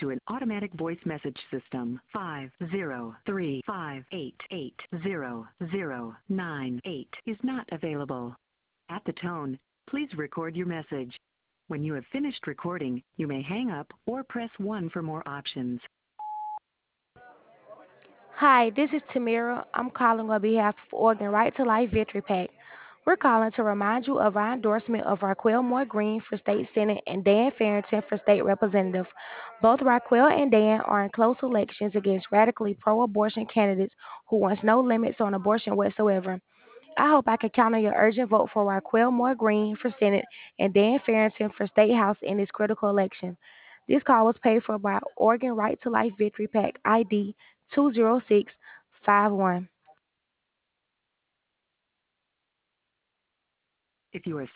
to an automatic voice message system. 50358800098 is not available. At the tone, please record your message. When you have finished recording, you may hang up or press 1 for more options. Hi, this is Tamira. I'm calling on behalf of Oregon Right to Life Victory PAC. We're calling to remind you of our endorsement of Raquel Moore Green for State Senate and Dan Farrington for State Representative. Both Raquel and Dan are in close elections against radically pro-abortion candidates who wants no limits on abortion whatsoever. I hope I can count on your urgent vote for Raquel Moore Green for Senate and Dan Farrington for State House in this critical election. This call was paid for by Oregon Right to Life Victory PAC ID 20651. If you are